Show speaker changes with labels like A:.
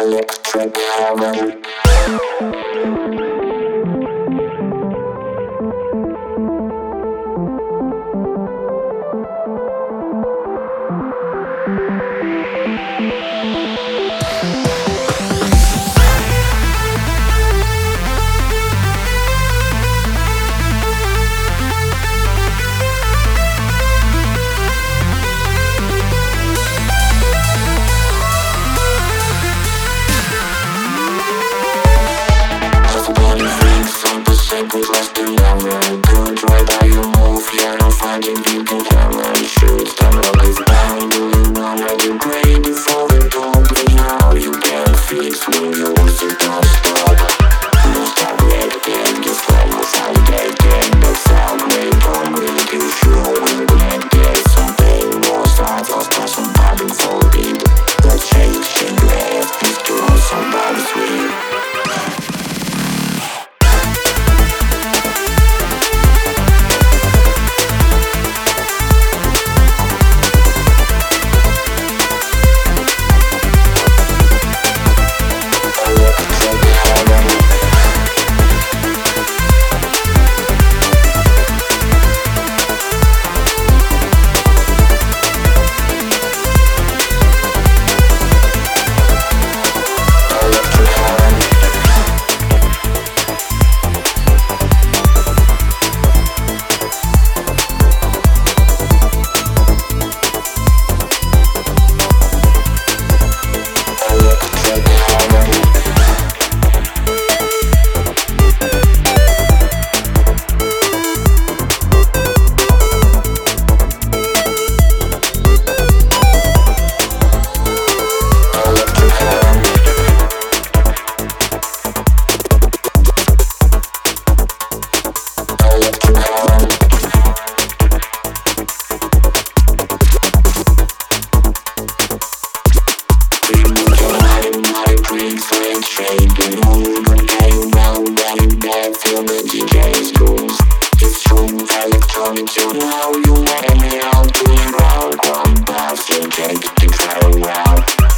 A: Electric heaven. Everybody thinks I'm the same, but less than ever. Good right how you move, yeah, I'm finding you can hammer. Shoot, the rock is down, do you know how you grade before the dawn? Now you can't fix when you lose it, don't stop. No stop reacting, you fall without taking. The sound may come with you, sure will get there. Something more starts, I'll start somebody for it. The change in left is to somebody sweet. So now you let me out to the ground. One pass, you take the crowd round.